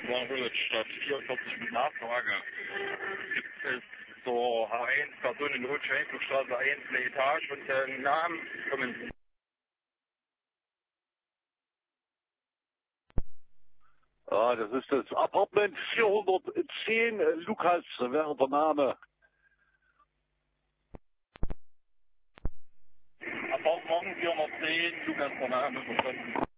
One Village Stadt 44 mit Nachfrage. Gibt es zur H1 Personen Notschenkelstraße 1 eine Etage und den Namen kommentieren? Ja, das ist das Apartment 410, Lukas wäre der Name. Apartment 410, Lukas der Name, verstanden.